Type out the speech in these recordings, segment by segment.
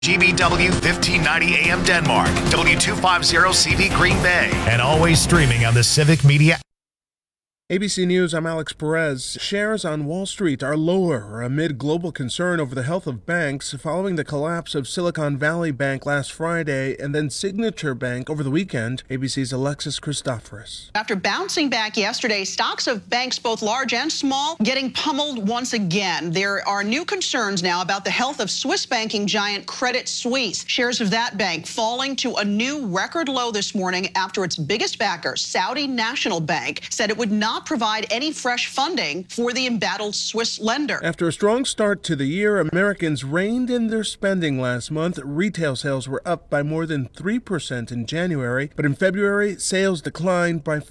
GBW 1590 AM Denmark, W250CV Green Bay, and always streaming on the Civic Media. ABC News, I'm Alex Perez. Shares on Wall Street are lower amid global concern over the health of banks following the collapse of Silicon Valley Bank last Friday and then Signature Bank over the weekend. ABC's Alexis Christoforous. After bouncing back yesterday, stocks of banks both large and small getting pummeled once again. There are new concerns now about the health of Swiss banking giant Credit Suisse. Shares of that bank falling to a new record low this morning after its biggest backer, Saudi National Bank, said it would not provide any fresh funding for the embattled Swiss lender. After a strong start to the year, Americans reined in their spending last month. Retail sales were up by more than 3% in January, but in February, sales declined by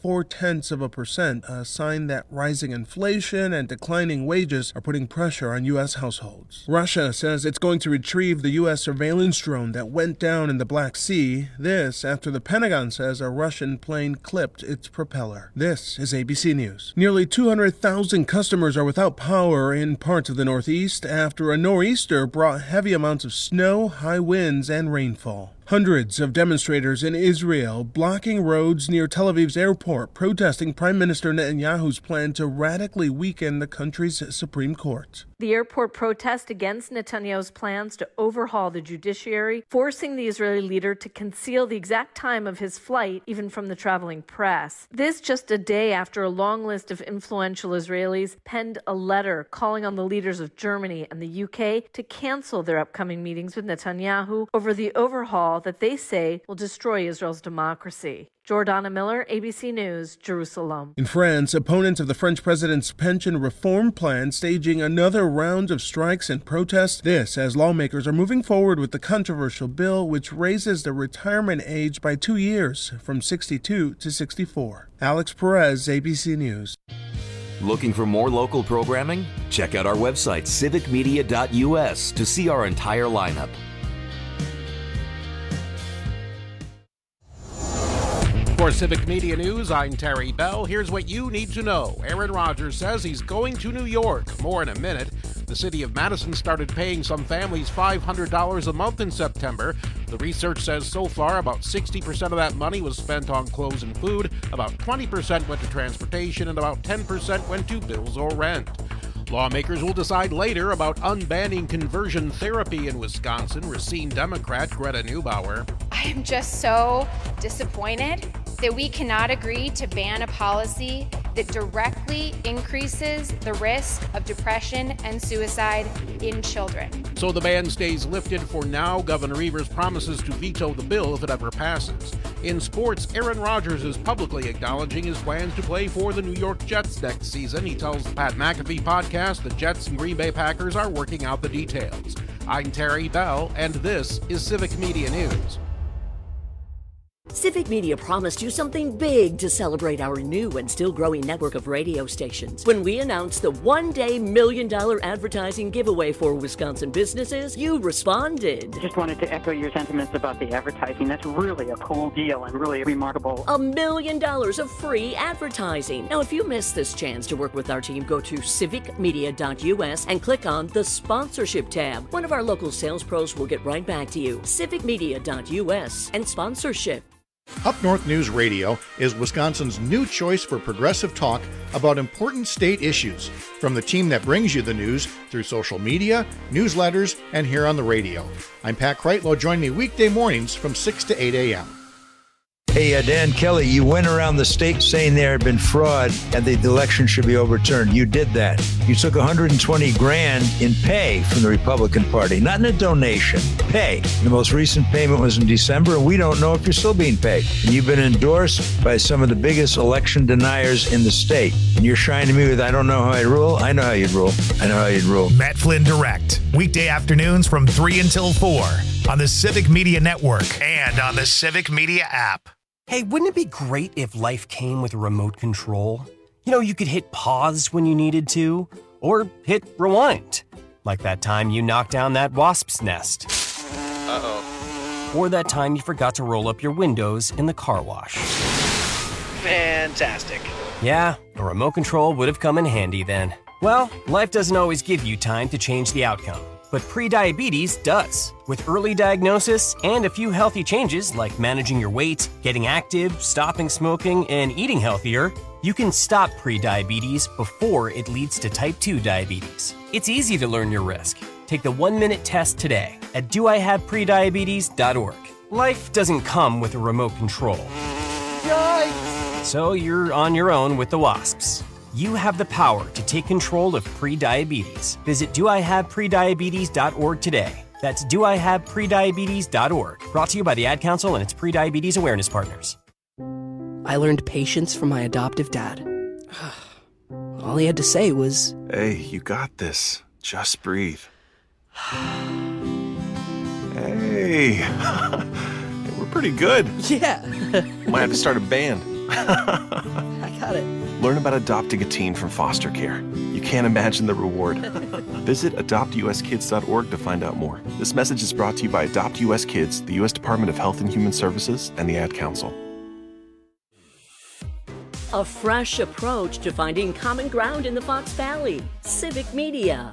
0.4%, a sign that rising inflation and declining wages are putting pressure on U.S. households. Russia says it's going to retrieve the U.S. surveillance drone that went down in the Black Sea. This after the Pentagon says a Russian plane clipped its propeller. This is ABC News. Nearly 200,000 customers are without power in parts of the Northeast after a nor'easter brought heavy amounts of snow, high winds, and rainfall. Hundreds of demonstrators in Israel blocking roads near Tel Aviv's airport, protesting Prime Minister Netanyahu's plan to radically weaken the country's Supreme Court. The airport protest against Netanyahu's plans to overhaul the judiciary, forcing the Israeli leader to conceal the exact time of his flight, even from the traveling press. This just a day after a long list of influential Israelis penned a letter calling on the leaders of Germany and the UK to cancel their upcoming meetings with Netanyahu over the overhaul that they say will destroy Israel's democracy. Jordana Miller, ABC News, Jerusalem. In France, opponents of the French president's pension reform plan staging another round of strikes and protests. This as lawmakers are moving forward with the controversial bill which raises the retirement age by 2 years from 62 to 64. Alex Perez, ABC News. Looking for more local programming? Check out our website, civicmedia.us, to see our entire lineup. For Civic Media News, I'm Terry Bell. Here's what you need to know. Aaron Rodgers says he's going to New York. More in a minute. The city of Madison started paying some families $500 a month in September. The research says so far about 60% of that money was spent on clothes and food, about 20% went to transportation, and about 10% went to bills or rent. Lawmakers will decide later about unbanning conversion therapy in Wisconsin. Racine Democrat Greta Neubauer. I am just so disappointed that we cannot agree to ban a policy that directly increases the risk of depression and suicide in children. So the ban stays lifted for now. Governor Evers promises to veto the bill if it ever passes. In sports, Aaron Rodgers is publicly acknowledging his plans to play for the New York Jets next season. He tells the Pat McAfee podcast the Jets and Green Bay Packers are working out the details. I'm Terry Bell, and this is Civic Media News. Civic Media promised you something big to celebrate our new and still growing network of radio stations. When we announced the one-day $1 million advertising giveaway for Wisconsin businesses, you responded. Just wanted to echo your sentiments about the advertising. That's really a cool deal and really remarkable. $1 million of free advertising. Now, if you missed this chance to work with our team, go to civicmedia.us and click on the sponsorship tab. One of our local sales pros will get right back to you. civicmedia.us and sponsorship. Up North News Radio is Wisconsin's new choice for progressive talk about important state issues, from the team that brings you the news through social media, newsletters, and here on the radio. I'm Pat Kreitlow. Join me weekday mornings from 6 to 8 a.m. Hey, Dan Kelly, you went around the state saying there had been fraud and the election should be overturned. You did that. You took $120,000 in pay from the Republican Party, not in a donation, pay. The most recent payment was in December, and we don't know if you're still being paid. And you've been endorsed by some of the biggest election deniers in the state. And you're shining me with, I don't know how I'd rule. I know how you'd rule. I know how you'd rule. Matt Flynn Direct, weekday afternoons from 3 until 4 on the Civic Media Network and on the Civic Media app. Hey, wouldn't it be great if life came with a remote control? You know, you could hit pause when you needed to, or hit rewind. Like that time you knocked down that wasp's nest. Uh-oh. Or that time you forgot to roll up your windows in the car wash. Fantastic. Yeah, a remote control would have come in handy then. Well, life doesn't always give you time to change the outcome. but prediabetes does. With early diagnosis and a few healthy changes like managing your weight, getting active, stopping smoking, and eating healthier, you can stop prediabetes before it leads to type 2 diabetes. It's easy to learn your risk. Take the 1-minute test today at doihaveprediabetes.org. Life doesn't come with a remote control. Yikes! So you're on your own with the WASPs. You have the power to take control of prediabetes. Visit doihaveprediabetes.org today. That's doihaveprediabetes.org. Brought to you by the Ad Council and its Prediabetes Awareness Partners. I learned patience from my adoptive dad. All he had to say was, "Hey, you got this. Just breathe." Hey, we're pretty good. Yeah. Might have to start a band. I got it. Learn about adopting a teen from foster care. You can't imagine the reward. Visit adoptuskids.org to find out more. This message is brought to you by Adopt US Kids, the U.S. Department of Health and Human Services, and the Ad Council. A fresh approach to finding common ground in the Fox Valley. Civic Media.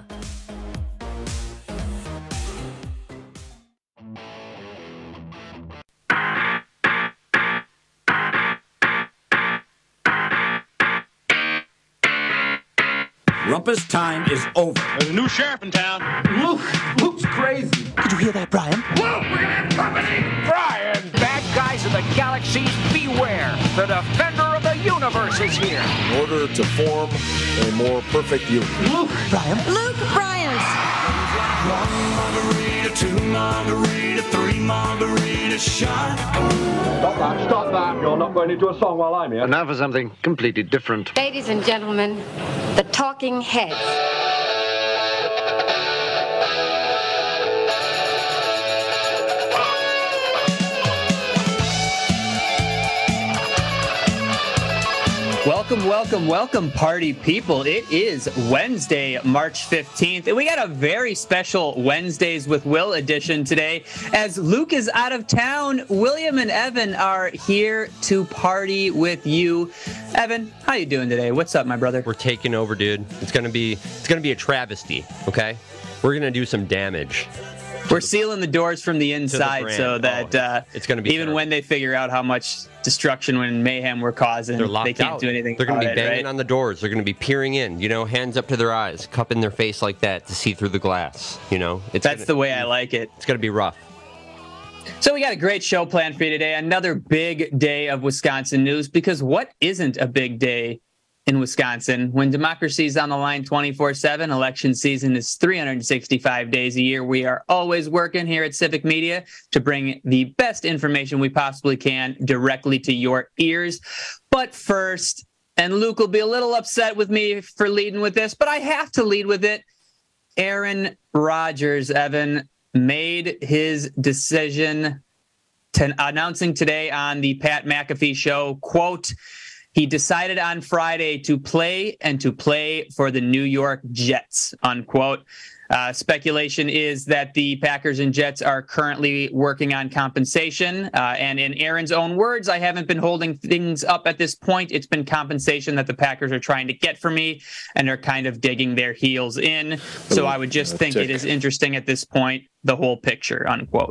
Rumpus time is over. There's a new sheriff in town. Luke's crazy. Did you hear that, Brian? Luke, we're gonna have company! Brian! Bad guys of the galaxies, beware! The defender of the universe is here! In order to form a more perfect union. Luke! Brian! Luke Bryant! 1 margarita, 2 margarita, 3 margarita shot. Stop that. You're not going into a song while I'm here. And now for something completely different. Ladies and gentlemen, the Talking Heads. Welcome, party people. It is Wednesday, March 15th, and we got a very special Wednesdays with Will edition today. As Luke is out of town, William and Evan are here to party with you. Evan, how you doing today? What's up, my brother? We're taking over, dude. It's gonna be a travesty, okay? We're gonna do some damage. We're sealing the doors from the inside so that it's going to be even when they figure out how much destruction and mayhem we're causing, they can't do anything. They're going to be banging right? on the doors. They're going to be peering in, hands up to their eyes, cupping their face like that to see through the glass. That's the way I like it. It's going to be rough. So we got a great show planned for you today. Another big day of Wisconsin news, because what isn't a big day in Wisconsin? When democracy is on the line 24/7, election season is 365 days a year. We are always working here at Civic Media to bring the best information we possibly can directly to your ears. But first, and Luke will be a little upset with me for leading with this, but I have to lead with it. Aaron Rodgers, Evan, made his decision announcing today on the Pat McAfee show, quote, he decided on Friday to play for the New York Jets, unquote. Speculation is that the Packers and Jets are currently working on compensation. And in Aaron's own words, I haven't been holding things up at this point. It's been compensation that the Packers are trying to get for me, and they're kind of digging their heels in. So I would just think it is interesting at this point, the whole picture, unquote.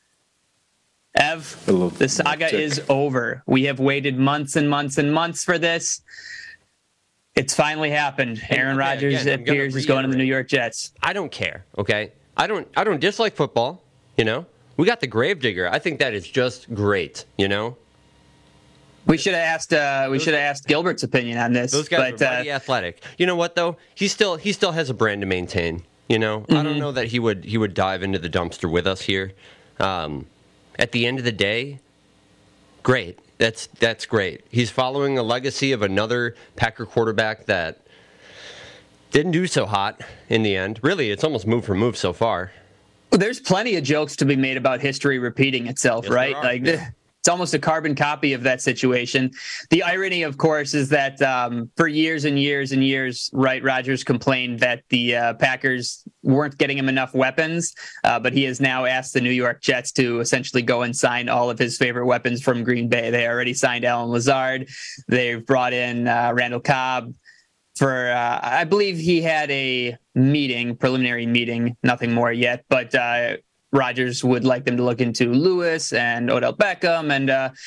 Ev, the saga is over. We have waited months and months and months for this. It's finally happened. Aaron Rodgers appears is going to the New York Jets. I don't care, okay? I don't dislike football, We got the Gravedigger. I think that is just great, We should have asked Gilbert's opinion on this. Those guys are mighty athletic. You know what though? He still has a brand to maintain. Mm-hmm. I don't know that he would dive into the dumpster with us here. At the end of the day, great. That's great. He's following a legacy of another Packer quarterback that didn't do so hot in the end. Really, it's almost move for move so far. Well, there's plenty of jokes to be made about history repeating itself, yes, right? It's almost a carbon copy of that situation. The irony, of course, is that for years and years and years, right, Rodgers complained that the Packers weren't getting him enough weapons, but he has now asked the New York Jets to essentially go and sign all of his favorite weapons from Green Bay. They already signed Allen Lazard. They've brought in Randall Cobb. I believe he had a preliminary meeting, nothing more yet, but Rodgers would like them to look into Lewis and Odell Beckham. And,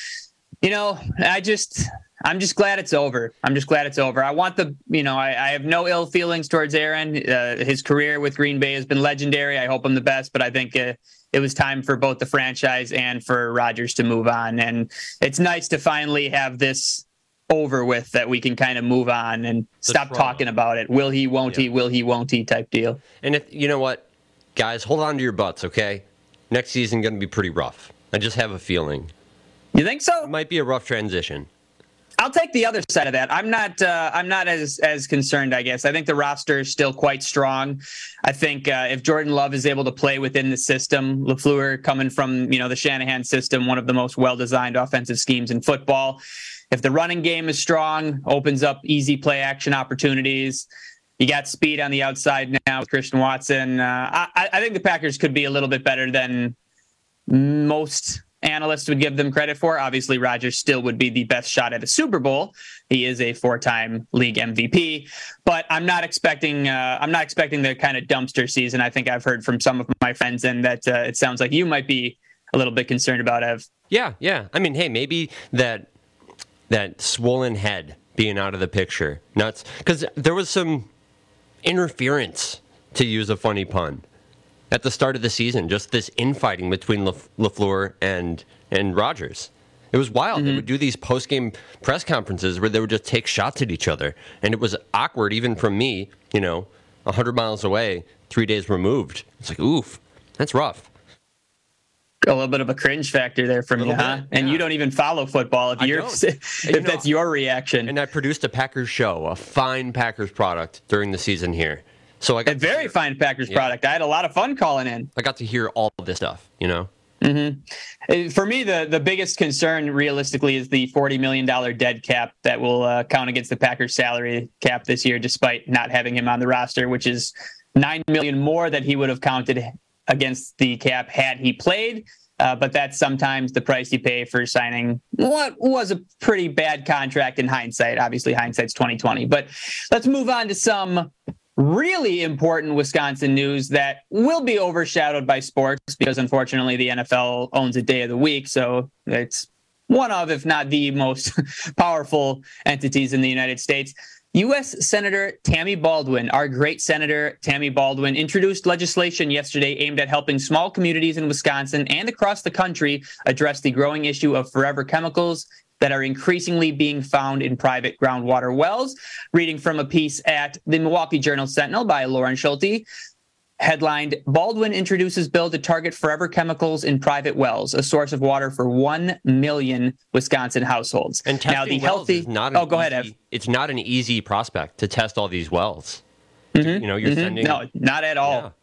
I'm just glad it's over. I want I have no ill feelings towards Aaron. His career with Green Bay has been legendary. I hope him the best, but I think it was time for both the franchise and for Rodgers to move on. And it's nice to finally have this over with, that we can kind of move on and stop talking about it. Will he, won't he, will he, won't he type deal. And if you know what, guys, hold on to your butts, okay? Next season going to be pretty rough. I just have a feeling. You think so? It might be a rough transition. I'll take the other side of that. I'm not as concerned, I guess. I think the roster is still quite strong. I think if Jordan Love is able to play within the system, LaFleur coming from, the Shanahan system, one of the most well-designed offensive schemes in football. If the running game is strong, opens up easy play action opportunities. You got speed on the outside now with Christian Watson. I think the Packers could be a little bit better than most analysts would give them credit for. Obviously, Rodgers still would be the best shot at a Super Bowl. He is a 4-time league MVP, but I'm not expecting the kind of dumpster season I think I've heard from some of my friends, and that it sounds like you might be a little bit concerned about, Ev. Yeah. I mean, hey, maybe that swollen head being out of the picture. Nuts. Because there was some interference, to use a funny pun, at the start of the season. Just this infighting between LaFleur and Rodgers. It was wild. Mm-hmm. They would do these post-game press conferences where they would just take shots at each other. And it was awkward even from me, 100 miles away, 3 days removed. It's like, oof, that's rough. A little bit of a cringe factor there from you, huh? And you don't even follow football if that's your reaction. And I produced a Packers show, a fine Packers product during the season here. So I got a very fine Packers product. I had a lot of fun calling in. I got to hear all of this stuff, Mm-hmm. For me, the biggest concern realistically is the $40 million dead cap that will count against the Packers salary cap this year, despite not having him on the roster, which is $9 million more that he would have counted against the cap had he played. But that's sometimes the price you pay for signing what was a pretty bad contract in hindsight. Obviously, hindsight's 2020. But let's move on to some really important Wisconsin news that will be overshadowed by sports because, unfortunately, the NFL owns a day of the week. So it's one of, if not the most powerful entities in the United States. U.S. Senator Tammy Baldwin, our great Senator Tammy Baldwin, introduced legislation yesterday aimed at helping small communities in Wisconsin and across the country address the growing issue of forever chemicals that are increasingly being found in private groundwater wells. Reading from a piece at the Milwaukee Journal-Sentinel by Lauren Schulte, headlined, Baldwin introduces bill to target forever chemicals in private wells, a source of water for 1 million Wisconsin households. And testing now, the wells healthy. Is not go ahead, Ev. It's not an easy prospect to test all these wells. Mm-hmm. You're sending. No, not at all. Yeah.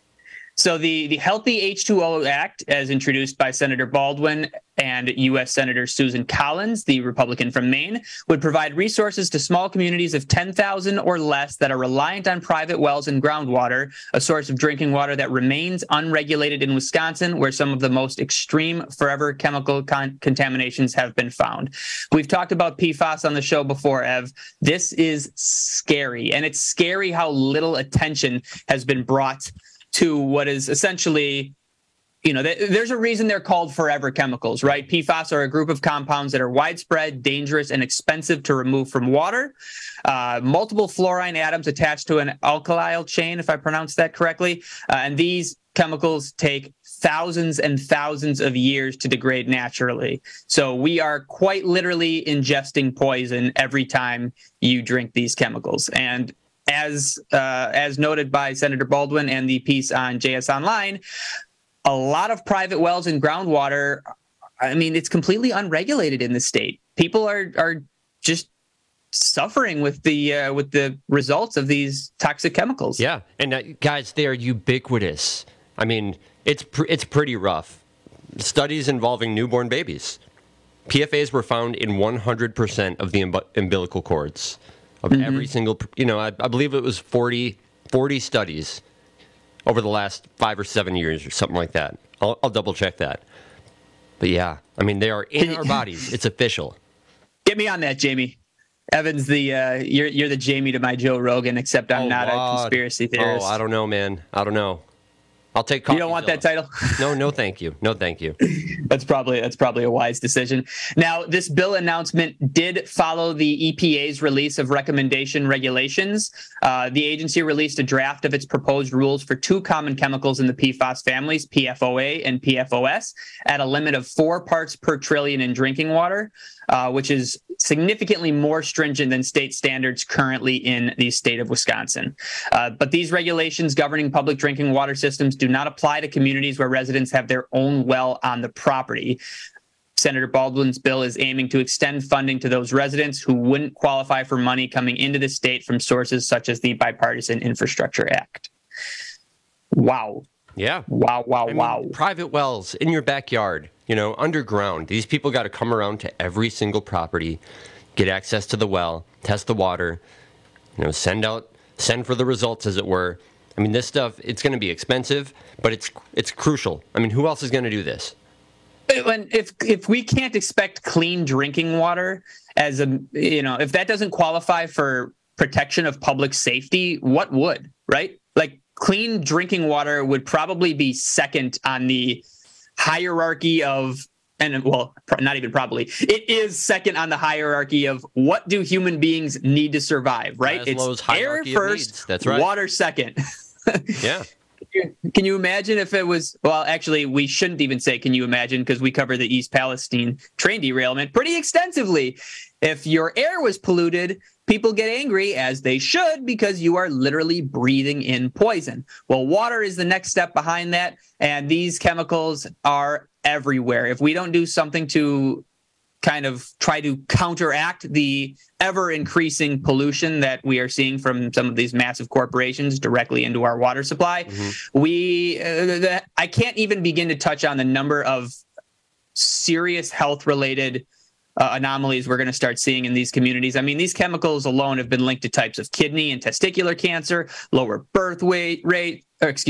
So the Healthy H2O Act, as introduced by Senator Baldwin and U.S. Senator Susan Collins, the Republican from Maine, would provide resources to small communities of 10,000 or less that are reliant on private wells and groundwater, a source of drinking water that remains unregulated in Wisconsin, where some of the most extreme forever chemical contaminations have been found. We've talked about PFAS on the show before, Ev. This is scary, and it's scary how little attention has been brought to what is essentially, there's a reason they're called forever chemicals, right? PFAS are a group of compounds that are widespread, dangerous, and expensive to remove from water. Multiple fluorine atoms attached to an alkyl chain, if I pronounced that correctly. And these chemicals take thousands and thousands of years to degrade naturally. So we are quite literally ingesting poison every time you drink these chemicals. And as noted by Senator Baldwin and the piece on JS Online, a lot of private wells and groundwater, it's completely unregulated in the state. People are just suffering with the results of these toxic chemicals. Yeah, and guys, they are ubiquitous. It's pretty rough. Studies involving newborn babies. PFAS were found in 100% of the umbilical cords of every single, I believe it was 40 studies over the last 5 or 7 years or something like that. I'll double check that. But yeah, they are in our bodies. It's official. Get me on that, Jamie. Evan's the you're the Jamie to my Joe Rogan, except I'm not a conspiracy theorist. Oh, I don't know, man. I don't know. I'll take coffee. You don't want that title? No, thank you. No, thank you. That's probably a wise decision. Now, this bill announcement did follow the EPA's release of recommendation regulations. The agency released a draft of its proposed rules for 2 common chemicals in the PFAS families, PFOA and PFOS, at a limit of 4 parts per trillion in drinking water, which is significantly more stringent than state standards currently in the state of Wisconsin. But these regulations governing public drinking water systems do not apply to communities where residents have their own well on the property. Senator Baldwin's bill is aiming to extend funding to those residents who wouldn't qualify for money coming into the state from sources such as the Bipartisan Infrastructure Act. Wow. Yeah. Wow. I mean, private wells in your backyard, underground. These people got to come around to every single property, get access to the well, test the water, send for the results, as it were. I mean, this stuff, it's going to be expensive, but it's crucial. I mean, who else is going to do this? And if we can't expect clean drinking water as if that doesn't qualify for protection of public safety, what would, right? Like, clean drinking water would probably be second on the hierarchy of, not even probably, it is second on the hierarchy of what do human beings need to survive, right? It's air first, that's right. Water second. Yeah. Can you imagine if it was, well, actually, we shouldn't even say can you imagine, because we cover the East Palestine train derailment pretty extensively. If your air was polluted, people get angry, as they should, because you are literally breathing in poison. Well, water is the next step behind that, and these chemicals are everywhere. If we don't do something to kind of try to counteract the ever-increasing pollution that we are seeing from some of these massive corporations directly into our water supply, I can't even begin to touch on the number of serious health-related anomalies we're going to start seeing in these communities. I mean, these chemicals alone have been linked to types of kidney and testicular cancer, lower birth weights,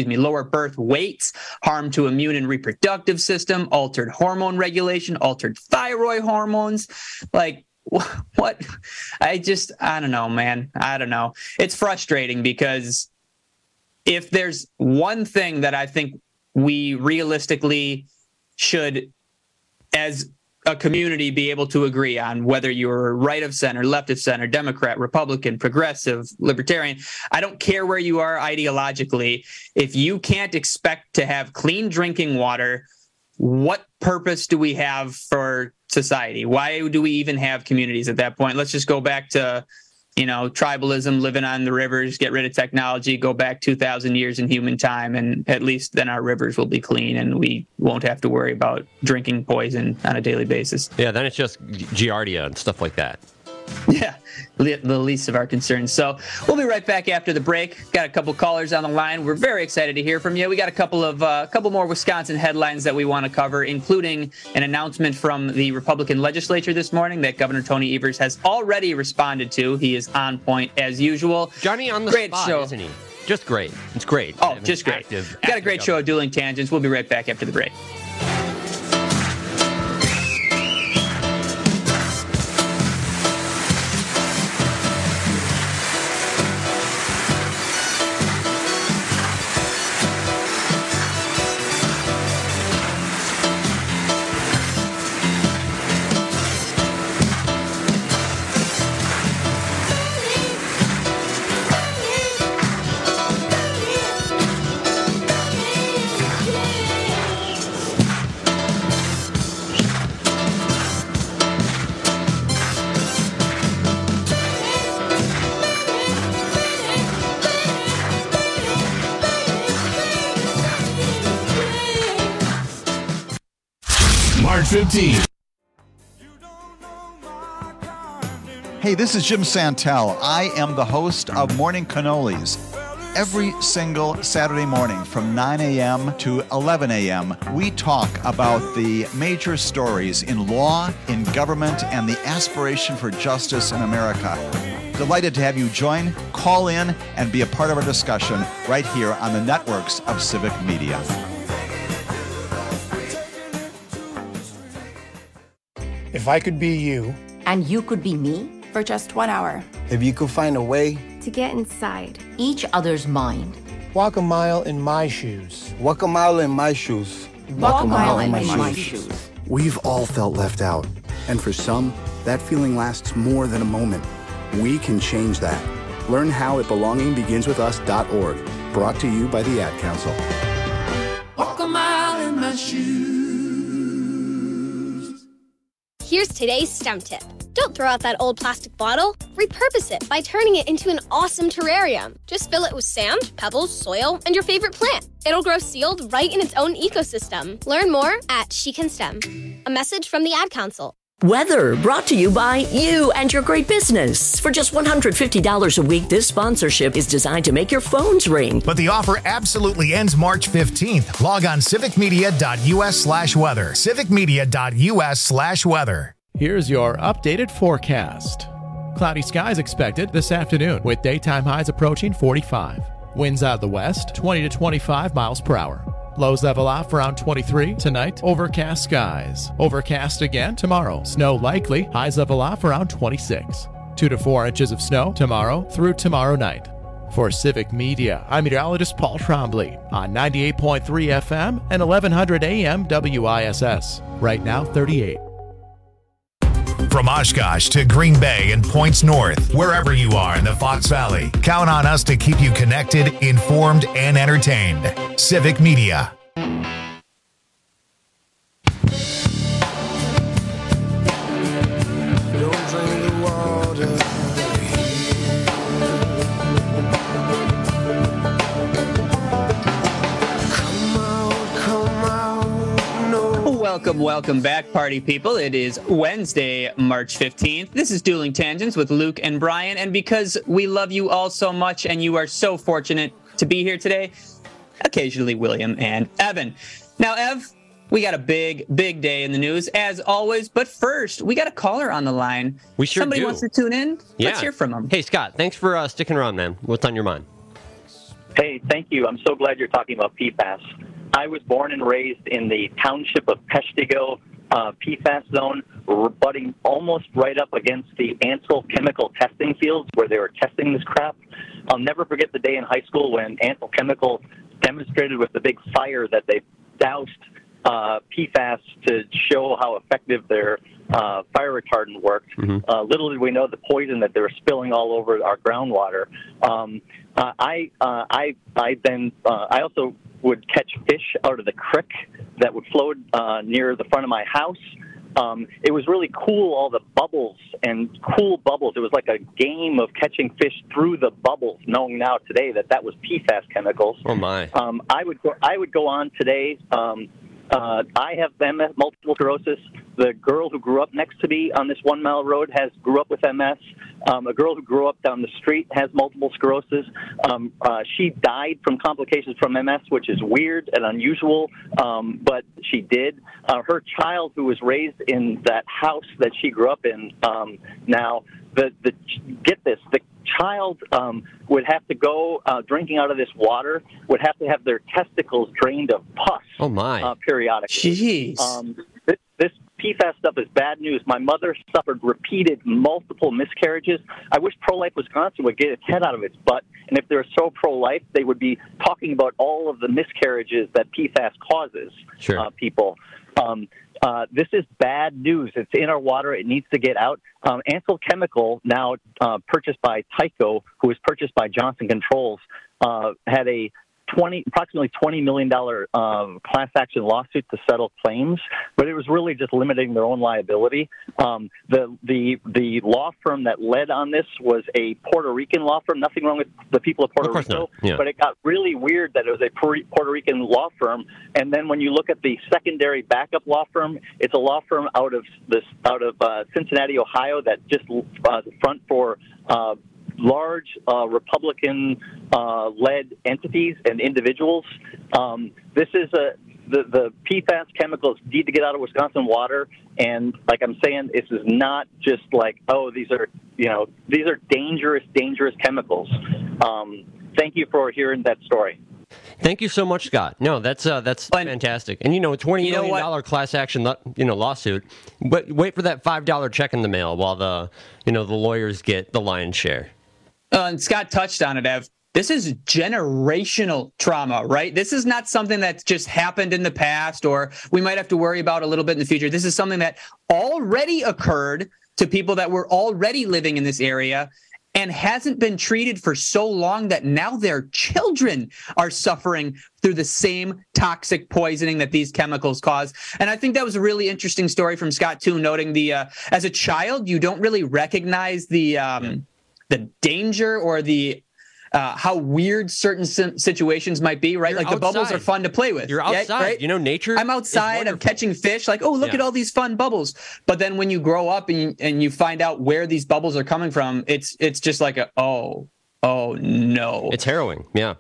harm to immune and reproductive system, altered hormone regulation, altered thyroid hormones. Like, what? I don't know, man. I don't know. It's frustrating because if there's one thing that I think we realistically should, as a community, be able to agree on, whether you're right of center, left of center, Democrat, Republican, progressive, libertarian, I don't care where you are ideologically. If you can't expect to have clean drinking water, what purpose do we have for society? Why do we even have communities at that point? Let's just go back to, tribalism, living on the rivers, get rid of technology, go back 2,000 years in human time, and at least then our rivers will be clean and we won't have to worry about drinking poison on a daily basis. Yeah, then it's just Giardia and stuff like that. Yeah, the least of our concerns. So we'll be right back after the break. Got a couple callers on the line. We're very excited to hear from you. We got a couple more Wisconsin headlines that we want to cover, including an announcement from the Republican legislature this morning that Governor Tony Evers has already responded to. He is on point as usual. Johnny on the great spot, show. Isn't he? Just great. It's great. Oh, just great. Got a great show of Dueling Tangents. We'll be right back after the break. March 15th. Hey, this is Jim Santel. I am the host of Morning Cannolis. Every single Saturday morning from 9 a.m. to 11 a.m., we talk about the major stories in law, in government, and the aspiration for justice in America. Delighted to have you join, call in, and be a part of our discussion right here on the networks of Civic Media. If I could be you, and you could be me, for just 1 hour. If you could find a way to get inside each other's mind. Walk a mile in my shoes. Walk a mile in my shoes. Walk a mile in my shoes. We've all felt left out. And for some, that feeling lasts more than a moment. We can change that. Learn how at belongingbeginswithus.org. Brought to you by the Ad Council. Walk a mile in my shoes. Here's today's STEM tip. Don't throw out that old plastic bottle. Repurpose it by turning it into an awesome terrarium. Just fill it with sand, pebbles, soil, and your favorite plant. It'll grow sealed right in its own ecosystem. Learn more at She Can STEM. A message from the Ad Council. Weather brought to you by you and your great business. For just $150 a week, this sponsorship is designed to make your phones ring. But the offer absolutely ends March 15th. Log on civicmedia.us/weather. civicmedia.us/weather. Here's your updated forecast. Cloudy skies expected this afternoon with daytime highs approaching 45. Winds out of the west, 20 to 25 miles per hour. Lows level off around 23 tonight. Overcast skies. Overcast again tomorrow. Snow likely. Highs level off around 26. 2 to 4 inches of snow tomorrow through tomorrow night. For Civic Media, I'm meteorologist Paul Trombley on 98.3 FM and 1100 AM WISS. Right now, 38. From Oshkosh to Green Bay and points north, wherever you are in the Fox Valley, count on us to keep you connected, informed, and entertained. Civic Media. Don't drink the water. Welcome back, party people. It is Wednesday, March 15th. This is Dueling Tangents with Luke and Brian, and because we love you all so much and you are so fortunate to be here today, occasionally William and Evan. Now, Ev, we got a big day in the news, as always, but first, we got a caller on the line. We sure Somebody do. wants to tune in? Yeah. Let's hear from him. Hey, Scott, thanks for sticking around, man. What's on your mind? Hey, thank you. I'm so glad you're talking about PFAS. I was born and raised in the township of Peshtigo PFAS zone, butting almost right up against the Ansel chemical testing fields where they were testing this crap. I'll never forget the day in high school when Ansel Chemical demonstrated with the big fire that they doused PFAS to show how effective their fire retardant worked. Mm-hmm. Little did we know the poison that they were spilling all over our groundwater. I also would catch fish out of the creek that would float near the front of my house. It was really cool, all the bubbles and cool bubbles. It was like a game of catching fish through the bubbles, knowing now today that was PFAS chemicals. Oh, my. I would go on today. I have MS, multiple sclerosis. The girl who grew up next to me on this 1 mile road grew up with MS. A girl who grew up down the street has multiple sclerosis. She died from complications from MS, which is weird and unusual, but she did. Her child, who was raised in that house that she grew up in, get this, the child would have to go drinking out of this water, would have to have their testicles drained of pus. Oh, my. Periodically. Jeez. This PFAS stuff is bad news. My mother suffered multiple miscarriages. I wish Pro-Life Wisconsin would get its head out of its butt, and if they're so pro-life, they would be talking about all of the miscarriages that PFAS causes people. This is bad news. It's in our water. It needs to get out. Ansel Chemical, now purchased by Tyco, who was purchased by Johnson Controls, had a approximately $20 million class action lawsuit to settle claims, but it was really just limiting their own liability. The law firm that led on this was a Puerto Rican law firm. Nothing wrong with the people of Puerto Rico, but it got really weird that it was a Puerto Rican law firm. And then when you look at the secondary backup law firm, it's a law firm out of Cincinnati, Ohio, that just front for large Republican-led entities and individuals. This is the PFAS chemicals need to get out of Wisconsin water, and like I'm saying, this is not just like, these are dangerous chemicals. Thank you for hearing that story. Thank you so much, Scott. No, that's fantastic. And, $20 million class action, lawsuit. But wait for that $5 check in the mail while the lawyers get the lion's share. And Scott touched on it, Ev. This is generational trauma, right? This is not something that's just happened in the past or we might have to worry about a little bit in the future. This is something that already occurred to people that were already living in this area and hasn't been treated for so long that now their children are suffering through the same toxic poisoning that these chemicals cause. And I think that was a really interesting story from Scott, too, noting as a child, you don't really recognize the danger or the how weird certain situations might be, right? You're outside. The bubbles are fun to play with. You're outside, right? Nature. I'm outside, I'm catching fish, look at all these fun bubbles. But then when you grow up and you find out where these bubbles are coming from, it's just like oh no. It's harrowing, yeah.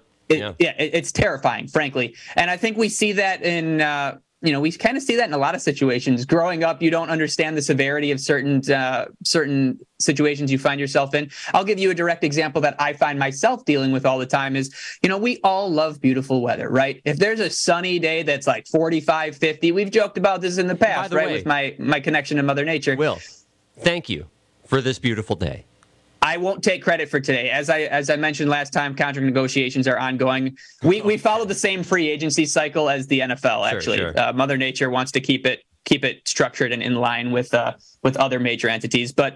It's terrifying, frankly. And I think we see that in we kind of see that in a lot of situations. Growing up, you don't understand the severity of certain situations you find yourself in. I'll give you a direct example that I find myself dealing with all the time is, we all love beautiful weather, right? If there's a sunny day that's like 45, 50, we've joked about this in the past, right? With my connection to Mother Nature. Will, thank you for this beautiful day. I won't take credit for today. As I mentioned last time, contract negotiations are ongoing. We follow the same free agency cycle as the NFL, actually. Sure. Mother Nature wants to keep it structured and in line with other major entities. But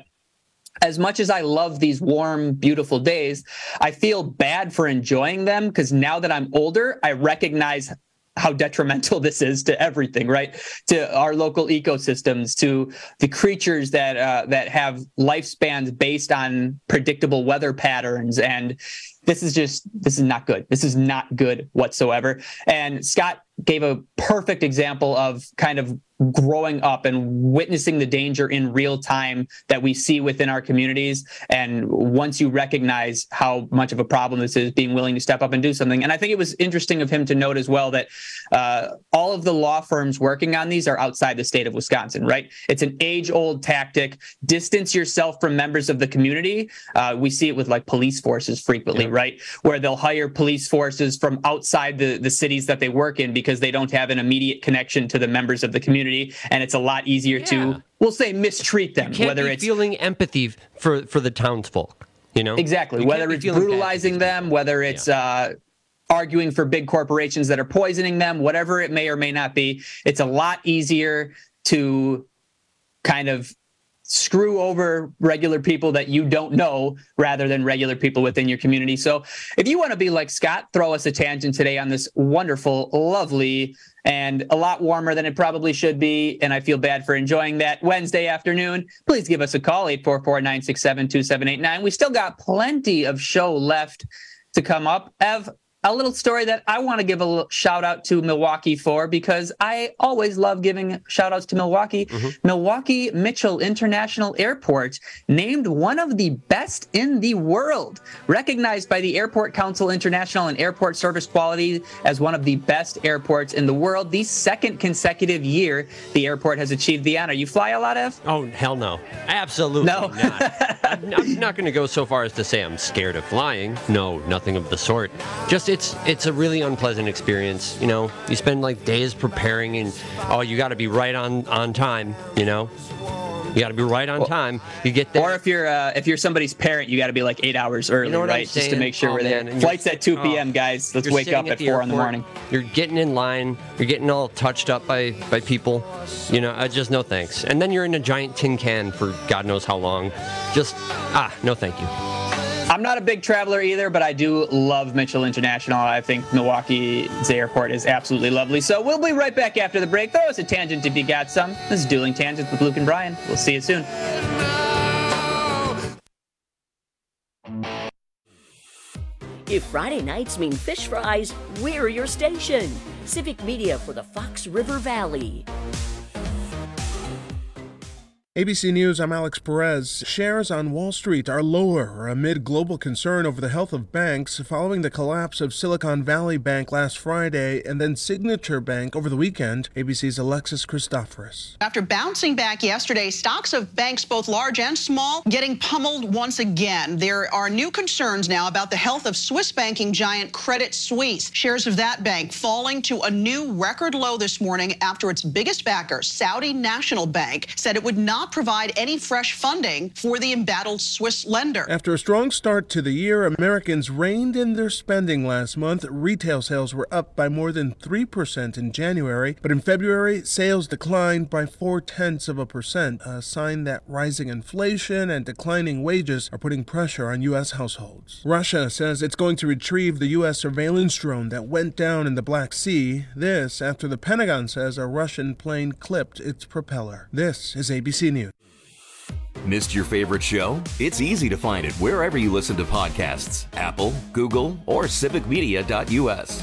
as much as I love these warm, beautiful days, I feel bad for enjoying them because now that I'm older, I recognize how detrimental this is to everything, right? To our local ecosystems, to the creatures that have lifespans based on predictable weather patterns. And this is not good. This is not good whatsoever. And Scott gave a perfect example of kind of growing up and witnessing the danger in real time that we see within our communities. And once you recognize how much of a problem this is, being willing to step up and do something. And I think it was interesting of him to note as well that all of the law firms working on these are outside the state of Wisconsin, right? It's an age-old tactic. Distance yourself from members of the community. We see it with police forces frequently, right? Where they'll hire police forces from outside the cities that they work in because they don't have an immediate connection to the members of the community. And it's a lot easier to, we'll say, mistreat them. You can't be feeling empathy for the townsfolk, Exactly. Whether it's brutalizing them, whether it's arguing for big corporations that are poisoning them, whatever it may or may not be, it's a lot easier to kind of screw over regular people that you don't know rather than regular people within your community. So if you want to be like Scott, throw us a tangent today on this wonderful, lovely, and a lot warmer than it probably should be, and I feel bad for enjoying that Wednesday afternoon. Please give us a call, 844-967-2789. We still got plenty of show left to come up. Ev, a little story that I want to give a shout out to Milwaukee for because I always love giving shout outs to Milwaukee. Mm-hmm. Milwaukee Mitchell International Airport named one of the best in the world, recognized by the Airport Council International and Airport Service Quality as one of the best airports in the world. The second consecutive year the airport has achieved the honor. You fly a lot, Ev? Oh, hell no. Absolutely not. I'm not going to go so far as to say I'm scared of flying. No, nothing of the sort. Just it's a really unpleasant experience. You spend days preparing and you got to be right on time, You got to be right on time. You get there. Or if you're somebody's parent, you got to be 8 hours early, right? Just to make sure we're there. Flight's at 2 p.m., guys. Let's wake up at 4 in the morning. You're getting in line. You're getting all touched up by people. Just no thanks. And then you're in a giant tin can for God knows how long. Just, no thank you. I'm not a big traveler either, but I do love Mitchell International. I think Milwaukee's airport is absolutely lovely. So we'll be right back after the break. Throw us a tangent if you got some. This is Dueling Tangents with Luke and Brian. We'll see you soon. If Friday nights mean fish fries, we're your station. Civic Media for the Fox River Valley. ABC News, I'm Alex Perez. Shares on Wall Street are lower amid global concern over the health of banks following the collapse of Silicon Valley Bank last Friday and then Signature Bank over the weekend. ABC's Alexis Christoforous. After bouncing back yesterday, stocks of banks both large and small getting pummeled once again. There are new concerns now about the health of Swiss banking giant Credit Suisse. Shares of that bank falling to a new record low this morning after its biggest backer, Saudi National Bank, said it would not provide any fresh funding for the embattled Swiss lender. After a strong start to the year, Americans reined in their spending last month. Retail sales were up by more than 3% in January, but in February, sales declined by 0.4%, a sign that rising inflation and declining wages are putting pressure on U.S. households. Russia says it's going to retrieve the U.S. surveillance drone that went down in the Black Sea. This after the Pentagon says a Russian plane clipped its propeller. This is ABC News. Missed your favorite show? It's easy to find it wherever you listen to podcasts. Apple, Google, or civicmedia.us.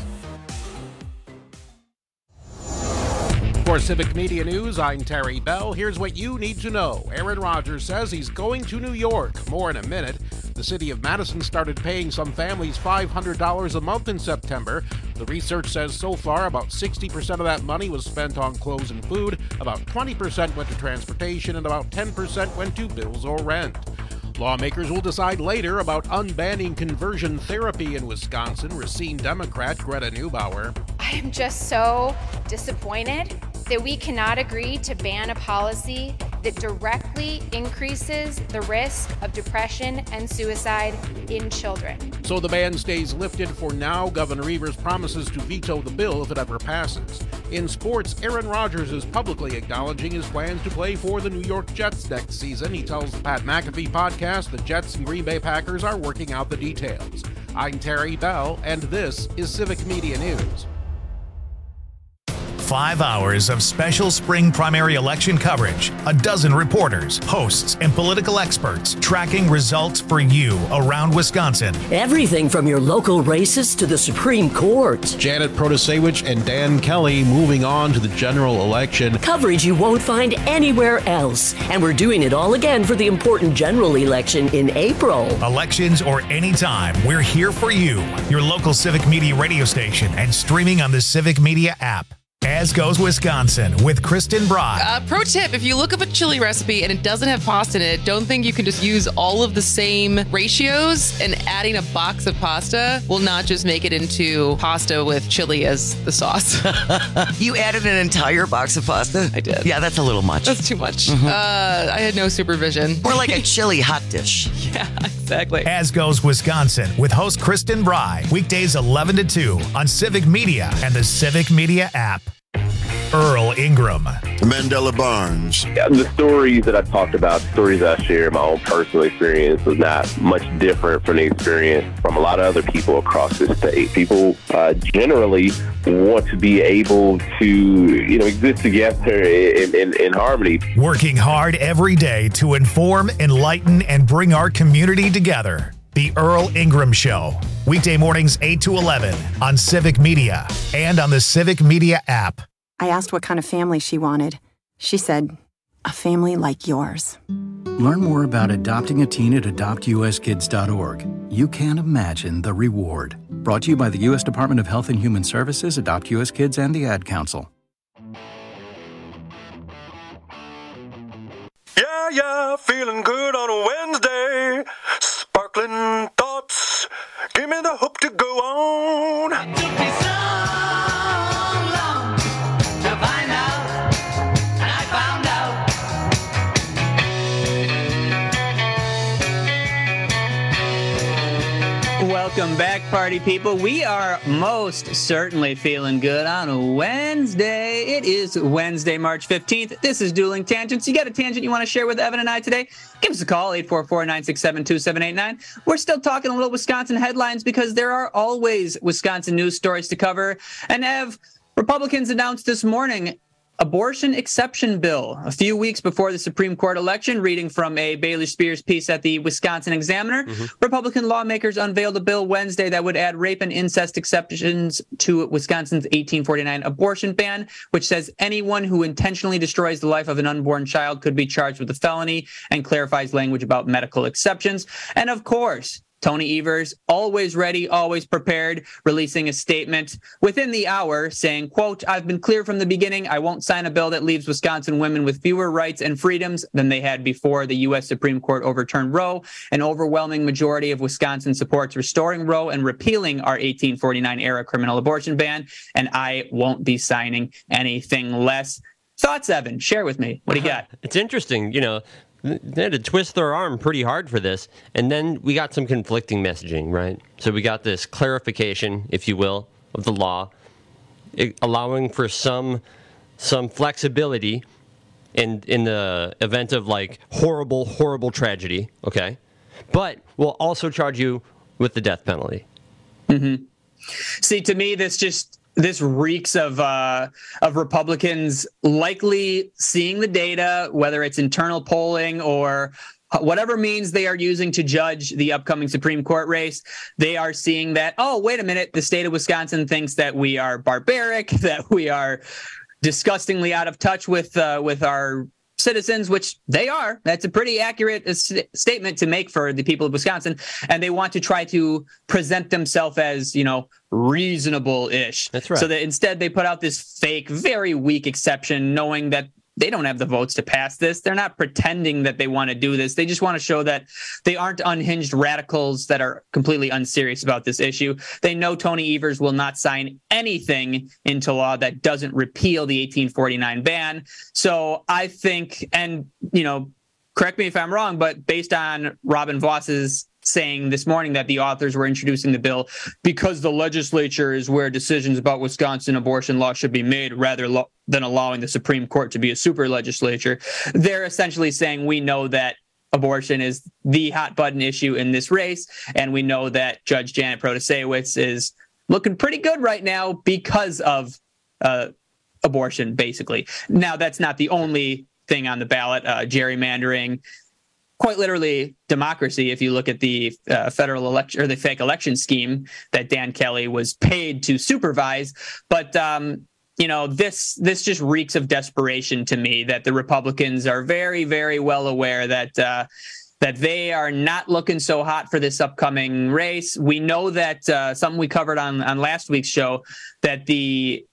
For Civic Media News, I'm Terry Bell. Here's what you need to know. Aaron Rodgers says he's going to New York. More in a minute. The city of Madison started paying some families $500 a month in September. The research says so far about 60% of that money was spent on clothes and food, about 20% went to transportation, and about 10% went to bills or rent. Lawmakers will decide later about unbanning conversion therapy in Wisconsin. Racine Democrat Greta Neubauer. I am just so disappointed that we cannot agree to ban a policy that directly increases the risk of depression and suicide in children. So the ban stays lifted for now. Governor Evers promises to veto the bill if it ever passes. In sports, Aaron Rodgers is publicly acknowledging his plans to play for the New York Jets next season. He tells the Pat McAfee podcast the Jets and Green Bay Packers are working out the details. I'm Terry Bell, and this is Civic Media News. 5 hours of special spring primary election coverage, a dozen reporters, hosts, and political experts tracking results for you around Wisconsin. Everything from your local races to the Supreme Court. Janet Protasewicz and Dan Kelly moving on to the general election. Coverage you won't find anywhere else. And we're doing it all again for the important general election in April. Elections or anytime, we're here for you. Your local Civic Media radio station and streaming on the Civic Media app. As Goes Wisconsin with Kristen Bry. Pro tip, if you look up a chili recipe and it doesn't have pasta in it, don't think you can just use all of the same ratios, and adding a box of pasta will not just make it into pasta with chili as the sauce. You added an entire box of pasta? I did. Yeah, that's a little much. That's too much. Mm-hmm. I had no supervision. More like a chili hot dish. Yeah, exactly. As Goes Wisconsin with host Kristen Bry. Weekdays 11 to 2 on Civic Media and the Civic Media app. Earl Ingram. Mandela Barnes. Yeah, the stories that I talked about, stories that I share, my own personal experience was not much different from the experience from a lot of other people across the state. People generally want to be able to, exist together in harmony. Working hard every day to inform, enlighten, and bring our community together. The Earl Ingram Show. Weekday mornings 8 to 11 on Civic Media and on the Civic Media app. I asked what kind of family she wanted. She said, a family like yours. Learn more about adopting a teen at adoptuskids.org. You can't imagine the reward. Brought to you by the U.S. Department of Health and Human Services, Adopt U.S. Kids, and the Ad Council. Yeah, feeling good on a Wednesday. Sparkling thoughts, give me the hope to go on. It took me so long to find out, and I found out. Welcome back, party people. We are most certainly feeling good on a Wednesday. It is Wednesday, March 15th. This is Dueling Tangents. You got a tangent you want to share with Evan and I today? Give us a call, 844-967-2789. We're still talking a little Wisconsin headlines because there are always Wisconsin news stories to cover. And Ev, Republicans announced this morning abortion exception bill. A few weeks before the Supreme Court election, reading from a Bailey Spears piece at the Wisconsin Examiner, Republican lawmakers unveiled a bill Wednesday that would add rape and incest exceptions to Wisconsin's 1849 abortion ban, which says anyone who intentionally destroys the life of an unborn child could be charged with a felony, and clarifies language about medical exceptions. And of course, Tony Evers, always ready, always prepared, releasing a statement within the hour saying, quote, "I've been clear from the beginning, I won't sign a bill that leaves Wisconsin women with fewer rights and freedoms than they had before the U.S. Supreme Court overturned Roe. An overwhelming majority of Wisconsin supports restoring Roe and repealing our 1849-era criminal abortion ban, and I won't be signing anything less." Thoughts, Evan? Share with me. What do you got? It's interesting, they had to twist their arm pretty hard for this, and then we got some conflicting messaging, right? So we got this clarification, if you will, of the law, allowing for some flexibility in the event of like horrible tragedy, okay? But we'll also charge you with the death penalty. Mm-hmm. See, to me, this reeks of Republicans likely seeing the data, whether it's internal polling or whatever means they are using to judge the upcoming Supreme Court race. They are seeing that, oh, wait a minute, the state of Wisconsin thinks that we are barbaric, that we are disgustingly out of touch with our citizens, which they are. That's a pretty accurate statement to make for the people of Wisconsin. And they want to try to present themselves as, reasonable-ish. That's right. So that instead they put out this fake, very weak exception, knowing that they don't have the votes to pass this. They're not pretending that they want to do this. They just want to show that they aren't unhinged radicals that are completely unserious about this issue. They know Tony Evers will not sign anything into law that doesn't repeal the 1849 ban. So I think, and, correct me if I'm wrong, but based on Robin Voss's saying this morning that the authors were introducing the bill because the legislature is where decisions about Wisconsin abortion law should be made rather than allowing the Supreme Court to be a super legislature. They're essentially saying we know that abortion is the hot button issue in this race, and we know that Judge Janet Protasewicz is looking pretty good right now because of abortion, basically. Now, that's not the only thing on the ballot. Gerrymandering, quite literally democracy, if you look at the federal election or the fake election scheme that Dan Kelly was paid to supervise. But, this just reeks of desperation to me, that the Republicans are very, very well aware that they are not looking so hot for this upcoming race. We know that something we covered on last week's show, that the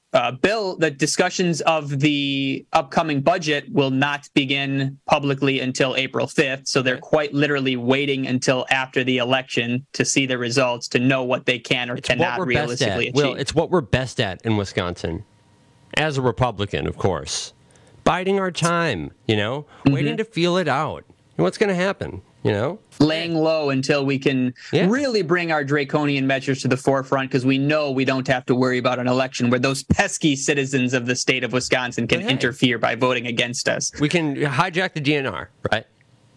discussions of the upcoming budget will not begin publicly until April 5th. So they're quite literally waiting until after the election to see the results, to know what they can or cannot realistically achieve. Well, it's what we're best at in Wisconsin, as a Republican, of course. Biding our time, waiting to feel it out. What's going to happen, Laying low until we can really bring our draconian measures to the forefront, because we know we don't have to worry about an election where those pesky citizens of the state of Wisconsin can interfere by voting against us. We can hijack the DNR, right?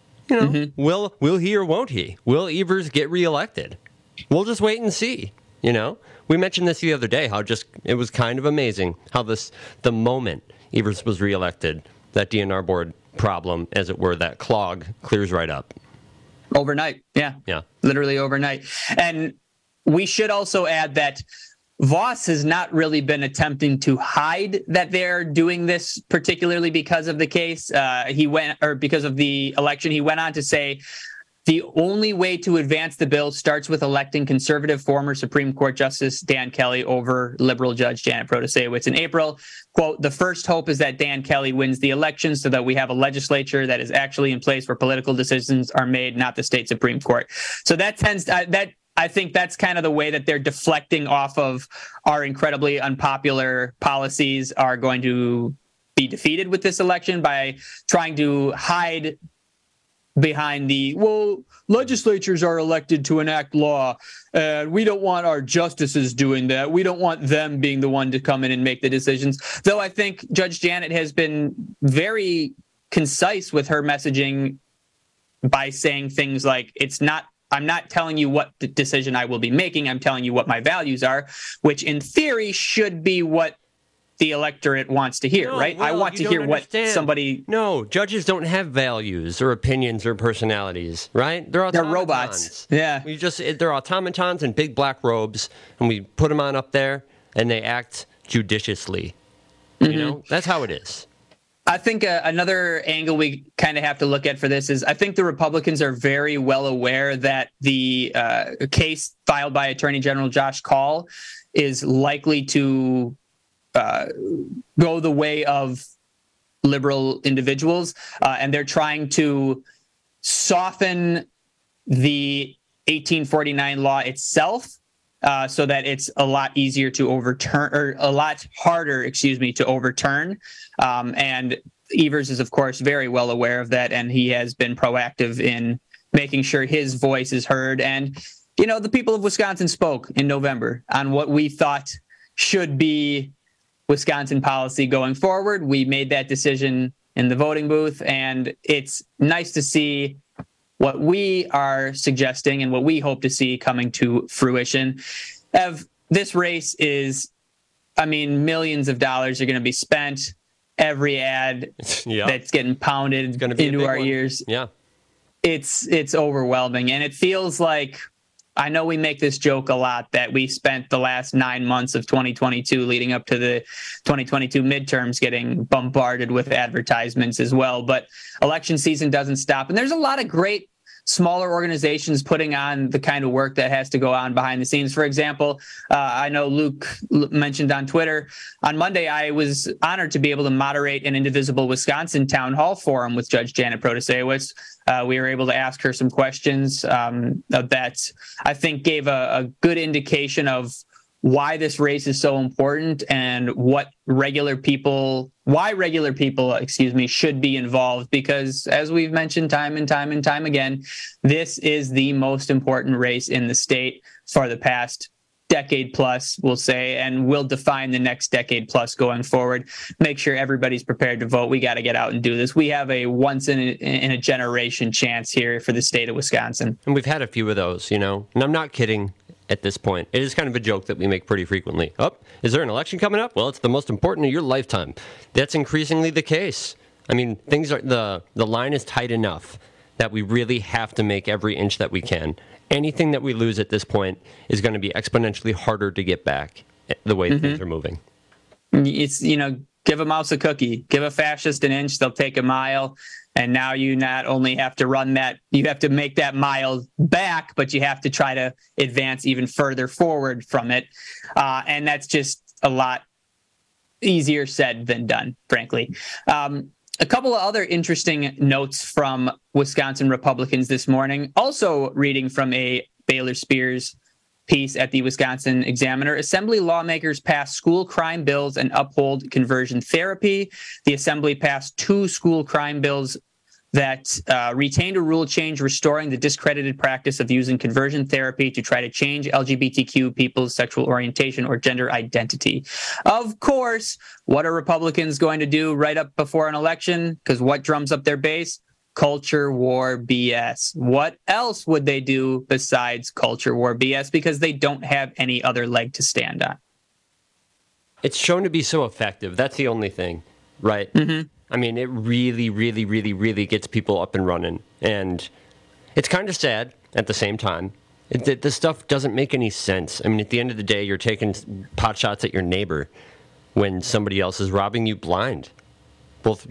Will he or won't he? Will Evers get reelected? We'll just wait and see, We mentioned this the other day, how it was kind of amazing how the moment Evers was reelected, that DNR board problem, as it were, that clog clears right up. Overnight. Yeah. Literally overnight. And we should also add that Voss has not really been attempting to hide that they're doing this, particularly because of the case. Because of the election. He went on to say the only way to advance the bill starts with electing conservative former Supreme Court Justice Dan Kelly over liberal Judge Janet Protasewicz in April. Quote, "The first hope is that Dan Kelly wins the election so that we have a legislature that is actually in place where political decisions are made, not the state Supreme Court." So I think that's kind of the way that they're deflecting off of our incredibly unpopular policies are going to be defeated with this election, by trying to hide behind legislatures are elected to enact law, and we don't want our justices doing that. We don't want them being the one to come in and make the decisions. Though I think Judge Janet has been very concise with her messaging by saying things like, I'm not telling you what decision I will be making. I'm telling you what my values are, which in theory should be what the electorate wants to hear, right? I want to hear what somebody. No, judges don't have values or opinions or personalities, right? They're robots. Yeah. They're automatons in big black robes, and we put them on up there, and they act judiciously. You know, that's how it is. I think another angle we kind of have to look at for this is I think the Republicans are very well aware that the case filed by Attorney General Josh Kaul is likely to go the way of liberal individuals, and they're trying to soften the 1849 law itself so that it's a lot easier to overturn, or a lot harder, to overturn. And Evers is, of course, very well aware of that, and he has been proactive in making sure his voice is heard. And, you know, the people of Wisconsin spoke in November on what we thought should be Wisconsin policy going forward. We made that decision in the voting booth, and it's nice to see what we are suggesting and what we hope to see coming to fruition. This race is, millions of dollars are going to be spent. Every ad that's getting pounded into our ears. Yeah. It's overwhelming. And it feels like, I know we make this joke a lot that we spent the last 9 months of 2022 leading up to the 2022 midterms getting bombarded with advertisements as well. But election season doesn't stop. And there's a lot of great smaller organizations putting on the kind of work that has to go on behind the scenes. For example, I know Luke mentioned on Twitter, on Monday, I was honored to be able to moderate an Indivisible Wisconsin town hall forum with Judge Janet Protasewicz. We were able to ask her some questions that I think gave a good indication of why this race is so important and why regular people, should be involved. Because as we've mentioned time and time again, this is the most important race in the state for the past decade plus, we'll say, and will define the next decade plus going forward. Make sure everybody's prepared to vote. We got to get out and do this. We have a once in a generation chance here for the state of Wisconsin. And we've had a few of those, and I'm not kidding at this point. It is kind of a joke that we make pretty frequently. Is there an election coming up? Well, it's the most important of your lifetime. That's increasingly the case. Things are, the line is tight enough that we really have to make every inch that we can. Anything that we lose at this point is going to be exponentially harder to get back the way things are moving. It's, give a mouse a cookie, give a fascist an inch, they'll take a mile. And now you not only have to run that, you have to make that mile back, but you have to try to advance even further forward from it. And that's just a lot easier said than done, frankly. A couple of other interesting notes from Wisconsin Republicans this morning. Also reading from a Baylor Spears piece at the Wisconsin Examiner. Assembly lawmakers passed school crime bills and uphold conversion therapy. The Assembly passed 2 school crime bills that retained a rule change restoring the discredited practice of using conversion therapy to try to change LGBTQ people's sexual orientation or gender identity. Of course, what are Republicans going to do right up before an election? Because what drums up their base? Culture war BS. What else would they do besides culture war BS? Because they don't have any other leg to stand on. It's shown to be so effective. That's the only thing, right? Mm-hmm. It really, really, really, really gets people up and running. And it's kind of sad at the same time. This stuff doesn't make any sense. At the end of the day, you're taking pot shots at your neighbor when somebody else is robbing you blind. Both,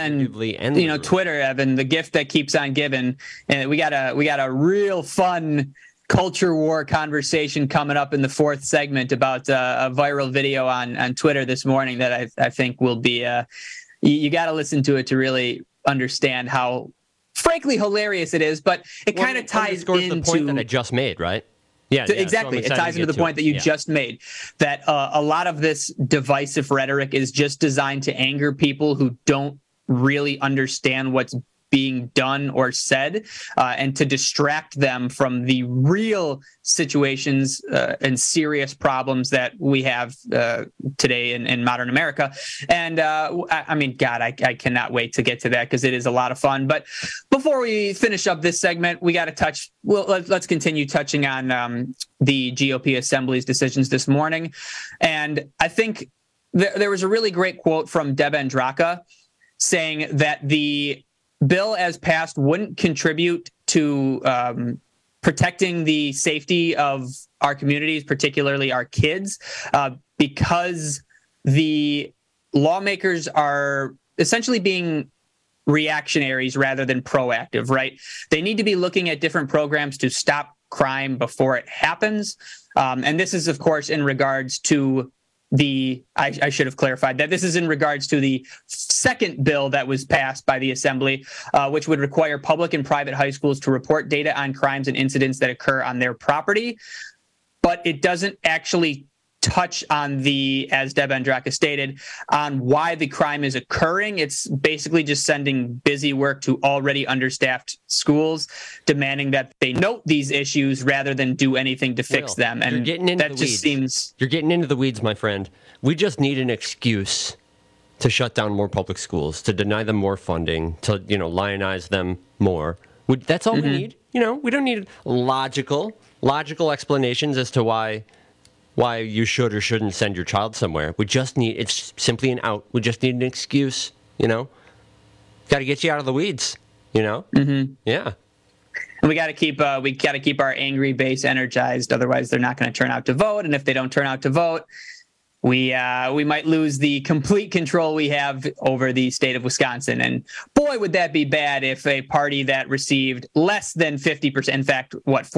and Twitter, Evan, the gift that keeps on giving. And we got a real fun culture war conversation coming up in the 4th segment about a viral video on Twitter this morning that I think will be you got to listen to it to really understand how frankly hilarious it is. But it kind of ties into the point that I just made, right? Yeah, exactly. It ties into the point that you just made, that a lot of this divisive rhetoric is just designed to anger people who don't really understand what's being done or said, and to distract them from the real situations and serious problems that we have today in modern America. And God, I cannot wait to get to that because it is a lot of fun. But before we finish up this segment, we got to touch. Well, let's continue touching on the GOP Assembly's decisions this morning. And I think there was a really great quote from Deb Andraka saying that the bill as passed wouldn't contribute to protecting the safety of our communities, particularly our kids, because the lawmakers are essentially being reactionaries rather than proactive, right? They need to be looking at different programs to stop crime before it happens. And this is, of course, in regards to I should have clarified that this is in regards to the second bill that was passed by the Assembly, which would require public and private high schools to report data on crimes and incidents that occur on their property. But it doesn't actually touch on as Deb Andraka stated, on why the crime is occurring. It's basically just sending busy work to already understaffed schools, demanding that they note these issues rather than do anything to fix them. And that just seems... You're getting into the weeds, my friend. We just need an excuse to shut down more public schools, to deny them more funding, to, lionize them more. That's all we need. We don't need logical explanations as to why you should or shouldn't send your child somewhere. It's simply an out. We just need an excuse, Got to get you out of the weeds, Mm-hmm. Yeah. And we got to keep our angry base energized. Otherwise, they're not going to turn out to vote. And if they don't turn out to vote, we might lose the complete control we have over the state of Wisconsin. And boy, would that be bad if a party that received less than 50%, in fact,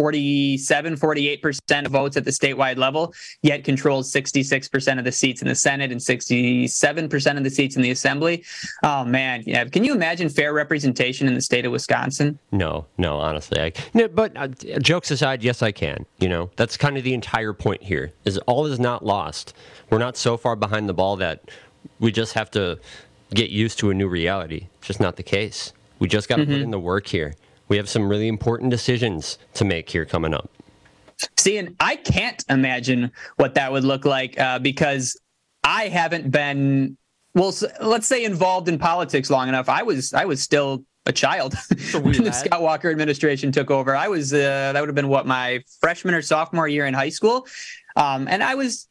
48% of votes at the statewide level, yet controls 66% of the seats in the Senate and 67% of the seats in the Assembly. Oh, man. Yeah. Can you imagine fair representation in the state of Wisconsin? No, honestly. But jokes aside, yes, I can. That's kind of the entire point here, is all is not lost. We're not so far behind the ball that we just have to get used to a new reality. It's just not the case. We just got to put in the work here. We have some really important decisions to make here coming up. See, and I can't imagine what that would look like because I haven't been, let's say involved in politics long enough. I was still a child when the Scott Walker administration took over. I was, that would have been my freshman or sophomore year in high school. And I was,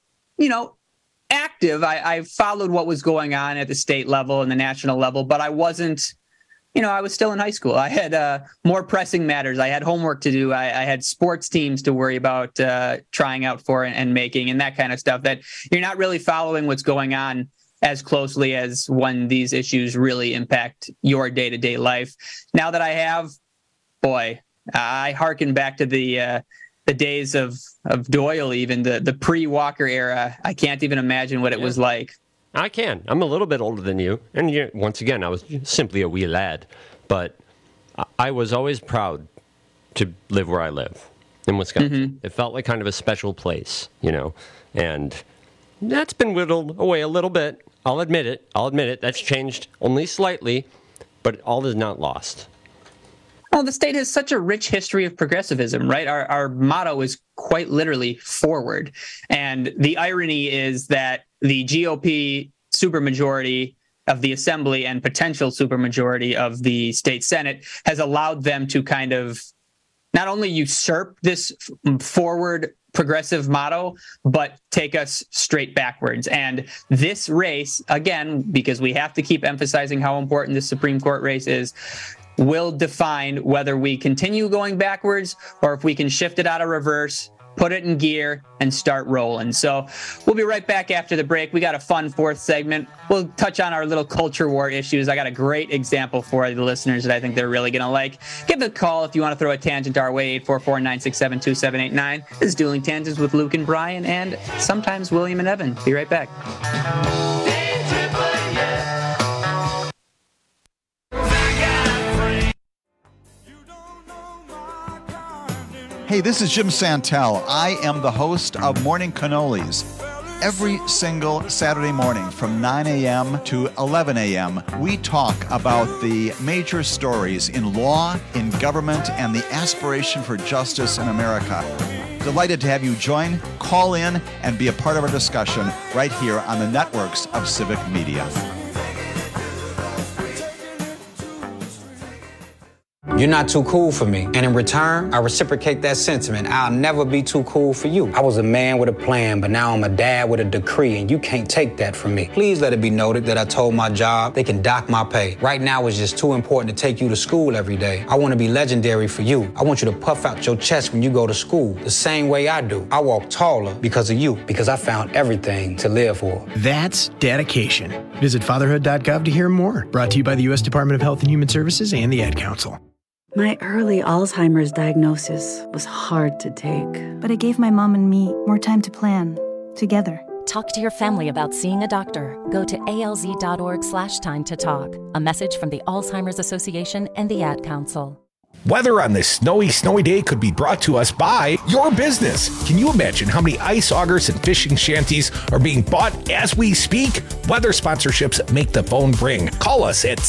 active. I followed what was going on at the state level and the national level, but I wasn't, I was still in high school. I had more pressing matters. I had homework to do. I had sports teams to worry about trying out for and making and that kind of stuff, that you're not really following what's going on as closely as when these issues really impact your day-to-day life. Now that I have, boy, I hearken back to the days of Doyle, even the pre-Walker era. I can't even imagine what it was like. I can. I'm a little bit older than you. And once again, I was simply a wee lad. But I was always proud to live where I live in Wisconsin. Mm-hmm. It felt like kind of a special place, and that's been whittled away a little bit. I'll admit it. That's changed only slightly, but all is not lost. Well, the state has such a rich history of progressivism, right? Our motto is quite literally forward. And the irony is that the GOP supermajority of the Assembly and potential supermajority of the state Senate has allowed them to kind of not only usurp this forward progressive motto, but take us straight backwards. And this race, again, because we have to keep emphasizing how important this Supreme Court race is, will define whether we continue going backwards or if we can shift it out of reverse, put it in gear, and start rolling. So we'll be right back after the break. We got a fun fourth segment. We'll touch on our little culture war issues. I got a great example for the listeners that I think they're really going to like. Give a call if you want to throw a tangent our way, 844-967-2789. This is Dueling Tangents with Luke and Brian, and sometimes William and Evan. Be right back. Hey, this is Jim Santel. I am the host of Morning Cannolis. Every single Saturday morning from 9 a.m. to 11 a.m., we talk about the major stories in law, in government, and the aspiration for justice in America. Delighted to have you join, call in, and be a part of our discussion right here on the networks of Civic Media. You're not too cool for me. And in return, I reciprocate that sentiment. I'll never be too cool for you. I was a man with a plan, but now I'm a dad with a decree, and you can't take that from me. Please let it be noted that I told my job they can dock my pay. Right now, it's just too important to take you to school every day. I want to be legendary for you. I want you to puff out your chest when you go to school, the same way I do. I walk taller because of you, because I found everything to live for. That's dedication. Visit fatherhood.gov to hear more. Brought to you by the U.S. Department of Health and Human Services and the Ad Council. My early Alzheimer's diagnosis was hard to take. But it gave my mom and me more time to plan, together. Talk to your family about seeing a doctor. Go to alz.org/time to talk. A message from the Alzheimer's Association and the Ad Council. Weather on this snowy day could be brought to us by your business. Can you imagine how many ice augers and fishing shanties are being bought as we speak? Weather sponsorships make the phone ring. Call us at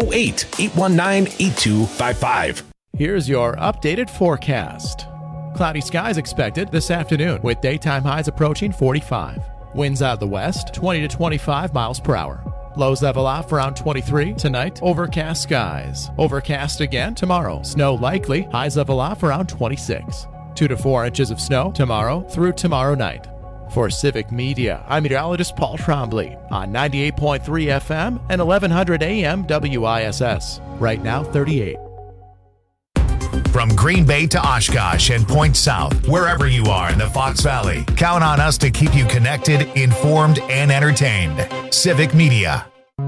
608-819-8255. Here's your updated forecast. Cloudy skies expected this afternoon with daytime highs approaching 45. Winds out of the west, 20 to 25 miles per hour. Lows level off around 23 tonight. Overcast skies. Overcast again tomorrow. Snow likely. Highs level off around 26. 2 to 4 inches of snow tomorrow through tomorrow night. For Civic Media, I'm meteorologist Paul Trombley on 98.3 FM and 1100 AM WISS. Right now, 38. From Green Bay to Oshkosh and Point South, wherever you are in the Fox Valley, count on us to keep you connected, informed, and entertained. Civic Media.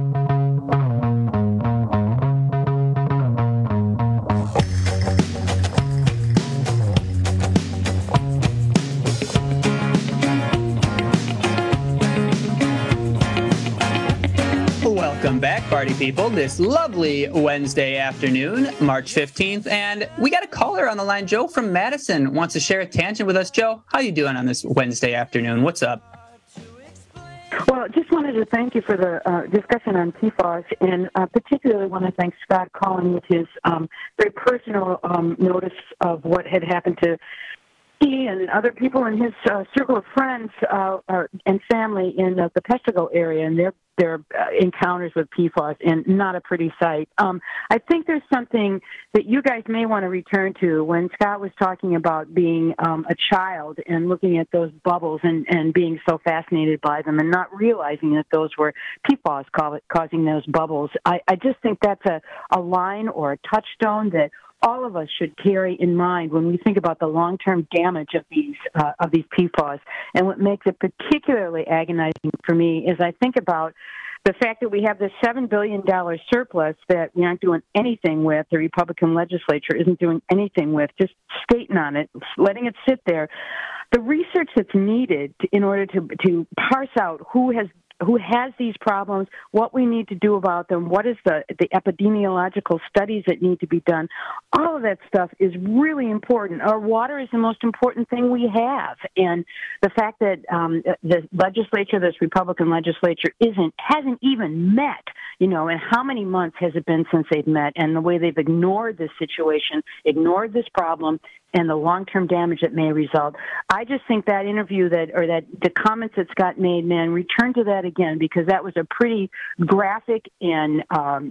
Welcome back, party people, this lovely Wednesday afternoon, March 15th. And we got a caller on the line. Joe from Madison wants to share a tangent with us. Joe, how you doing on this Wednesday afternoon? What's up? Well, just wanted to thank you for the discussion on PFAS, and particularly want to thank Scott Collin with his very personal notice of what had happened to he and other people in his circle of friends and family in the Peshtigo area and their encounters with PFAS, and not a pretty sight. I think there's something that you guys may want to return to when Scott was talking about being a child and looking at those bubbles and being so fascinated by them and not realizing that those were PFAS causing those bubbles. I just think that's a line or a touchstone that all of us should carry in mind when we think about the long-term damage of these PFAS. And what makes it particularly agonizing for me is I think about the fact that we have this $7 billion surplus that we aren't doing anything with, the Republican legislature isn't doing anything with, just skating on it, letting it sit there. The research that's needed in order to parse out who has these problems, what we need to do about them, what is the epidemiological studies that need to be done. All of that stuff is really important. Our water is the most important thing we have. And the fact that the legislature, this Republican legislature, hasn't even met, and how many months has it been since they've met, and the way they've ignored this situation, ignored this problem, and the long-term damage that may result. I just think that interview the comments that Scott made, man, return to that again, because that was a pretty graphic and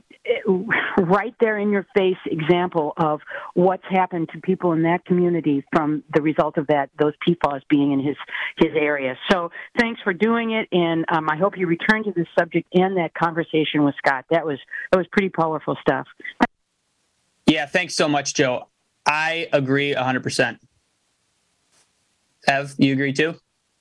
right there in your face example of what's happened to people in that community from the result of those PFAS being in his area. So thanks for doing it, and I hope you return to this subject and that conversation with Scott. That was pretty powerful stuff. Yeah, thanks so much, Joe. I agree 100%. Ev, you agree too?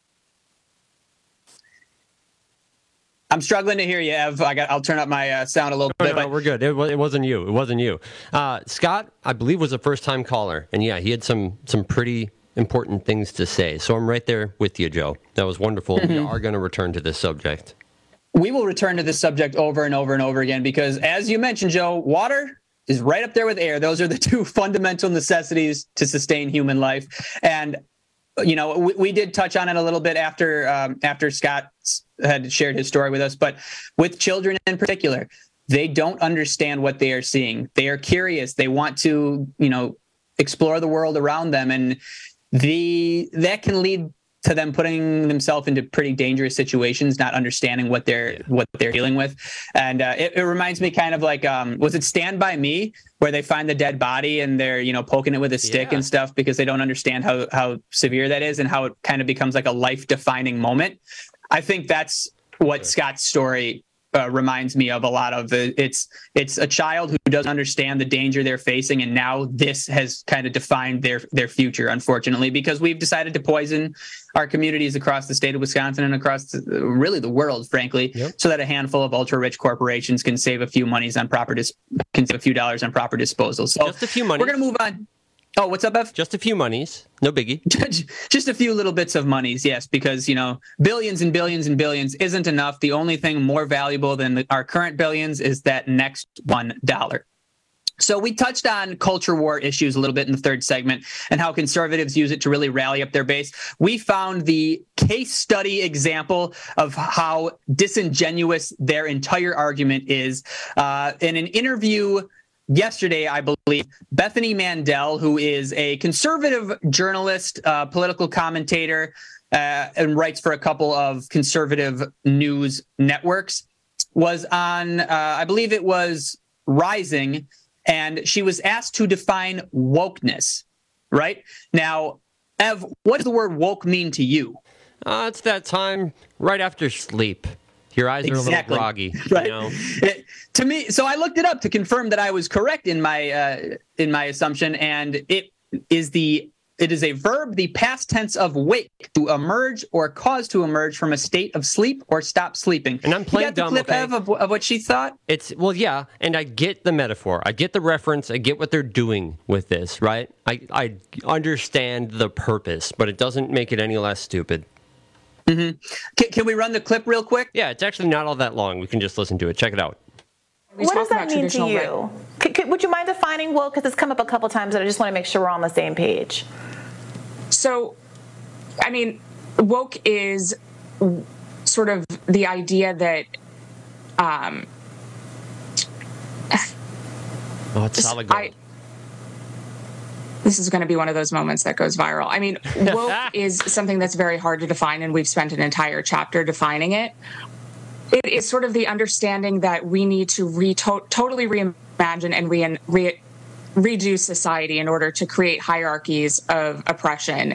I'm struggling to hear you, Ev. I'll turn up my sound a little bit. No, we're good. It wasn't you. It wasn't you. Scott, I believe, was a first-time caller, and yeah, he had some pretty important things to say. So I'm right there with you, Joe. That was wonderful. Mm-hmm. We are going to return to this subject. We will return to this subject over and over and over again because, as you mentioned, Joe, water is right up there with air. Those are the two fundamental necessities to sustain human life. And, we did touch on it a little bit after Scott had shared his story with us, but with children in particular, they don't understand what they are seeing. They are curious. They want to, explore the world around them. And that can lead to them putting themselves into pretty dangerous situations, not understanding what they're dealing with. And it reminds me kind of like, was it Stand By Me, where they find the dead body and they're, poking it with a stick and stuff because they don't understand how severe that is and how it kind of becomes like a life-defining moment. I think that's what Scott's story reminds me of a lot of. It's a child who doesn't understand the danger they're facing, and now this has kind of defined their future, unfortunately, because we've decided to poison our communities across the state of Wisconsin and across really the world, frankly, so that a handful of ultra-rich corporations can save a few dollars on proper disposal. So just a few monies. We're going to move on. Oh, what's up, Ev? Just a few monies. No biggie. Just a few little bits of monies, yes, because, billions and billions and billions isn't enough. The only thing more valuable than our current billions is that next $1. So we touched on culture war issues a little bit in the third segment and how conservatives use it to really rally up their base. We found the case study example of how disingenuous their entire argument is in an interview yesterday, I believe. Bethany Mandel, who is a conservative journalist, political commentator, and writes for a couple of conservative news networks, was on, I believe it was Rising, and she was asked to define wokeness, right? Now, Ev, what does the word woke mean to you? It's that time right after sleep. Your eyes are a little groggy, right? To me, so I looked it up to confirm that I was correct in my assumption, and it is a verb, the past tense of wake, to emerge or cause to emerge from a state of sleep or stop sleeping. And I'm playing dumb. You got the clip, Ev, of what she thought? Yeah, and I get the metaphor, I get the reference, I get what they're doing with this, right? I understand the purpose, but it doesn't make it any less stupid. Mm-hmm. Can we run the clip real quick? Yeah, it's actually not all that long. We can just listen to it. Check it out. What does that mean to you? Would you mind defining woke? Because it's come up a couple times, and I just want to make sure we're on the same page. So, woke is sort of the idea that it's solid gold. This is going to be one of those moments that goes viral. Woke is something that's very hard to define, and we've spent an entire chapter defining it. It is sort of the understanding that we need to totally reimagine and redo society in order to create hierarchies of oppression.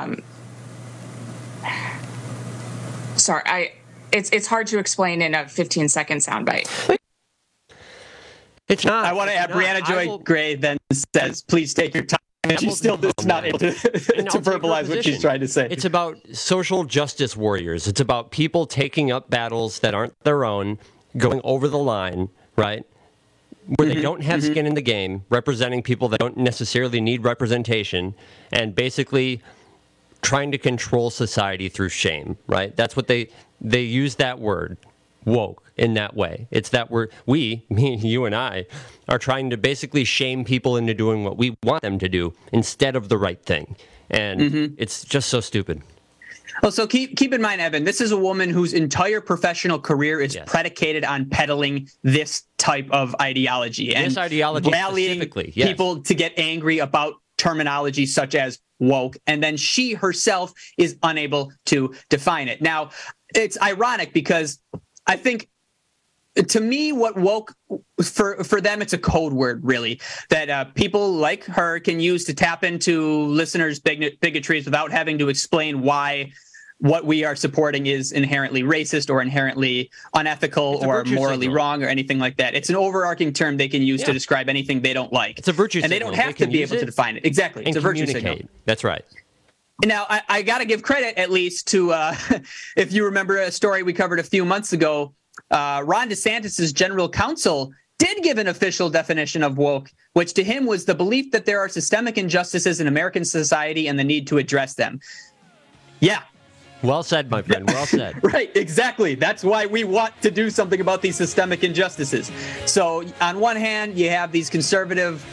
It's hard to explain in a 15-second soundbite. It's not. I want to add Brianna Joy Gray then says, please take your time. And she's still not able to verbalize what she's trying to say. It's about social justice warriors. It's about people taking up battles that aren't their own, going over the line, right? Where they don't have skin in the game, representing people that don't necessarily need representation, and basically trying to control society through shame, right? That's what they use that word, woke, in that way. It's that me, you and I, are trying to basically shame people into doing what we want them to do instead of the right thing. And it's just so stupid. Well, so keep in mind, Evan, this is a woman whose entire professional career is predicated on peddling this type of ideology. This ideology specifically, yes. People to get angry about terminology such as woke, and then she herself is unable to define it. Now, it's ironic because I think, to me, what woke, for them, it's a code word, really, that people like her can use to tap into listeners' bigotries without having to explain why what we are supporting is inherently racist or inherently unethical or morally wrong or anything like that. It's an overarching term they can use to describe anything they don't like. It's a virtue signal. And they don't have to be able to define it. Exactly. It's a virtue signal. That's right. Now, I got to give credit at least to, if you remember a story we covered a few months ago, Ron DeSantis' general counsel did give an official definition of woke, which to him was the belief that there are systemic injustices in American society and the need to address them. Yeah. Well said, my friend. Well said. Right, exactly. That's why we want to do something about these systemic injustices. So on one hand, you have these conservative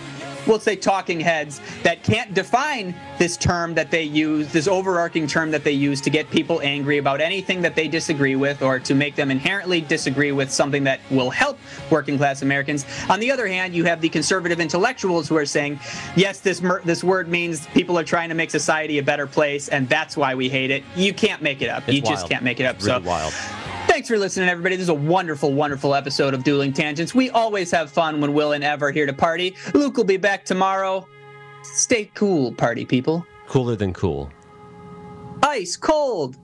we'll say talking heads that can't define this term that they use, this overarching term that they use to get people angry about anything that they disagree with or to make them inherently disagree with something that will help working class Americans. On the other hand, you have the conservative intellectuals who are saying, yes, this word means people are trying to make society a better place, and that's why we hate it. You can't make it up. You just can't make it up. It's really wild. Thanks for listening, everybody. This is a wonderful, wonderful episode of Dueling Tangents. We always have fun when Will and Ev are here to party. Luke will be back tomorrow. Stay cool, party people. Cooler than cool. Ice cold.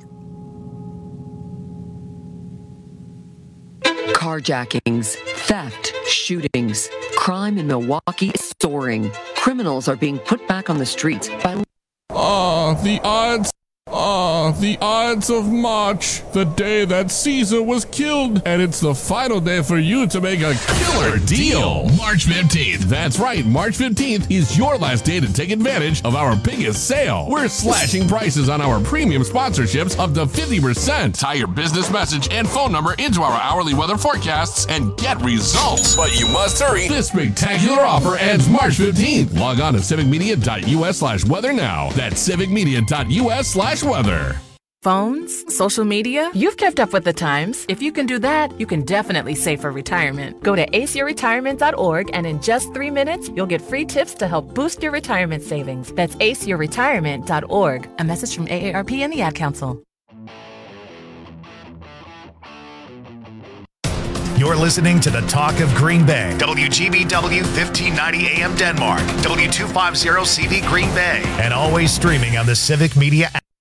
Carjackings, theft, shootings. Crime in Milwaukee is soaring. Criminals are being put back on the streets by... the odds. The Ides of March, the day that Caesar was killed, and it's the final day for you to make a killer deal. March 15th. That's right, March 15th is your last day to take advantage of our biggest sale. We're slashing prices on our premium sponsorships up to 50%. Tie your business message and phone number into our hourly weather forecasts and get results. But you must hurry. This spectacular offer ends March 15th. Log on to civicmedia.us/weather now. That's civicmedia.us/weather. Phones, social media, you've kept up with the times. If you can do that, you can definitely save for retirement. Go to aceyourretirement.org and in just 3 minutes, you'll get free tips to help boost your retirement savings. That's aceyourretirement.org. A message from AARP and the Ad Council. You're listening to the Talk of Green Bay. WGBW 1590 AM Denmark. W250 CV Green Bay. And always streaming on the Civic Media app.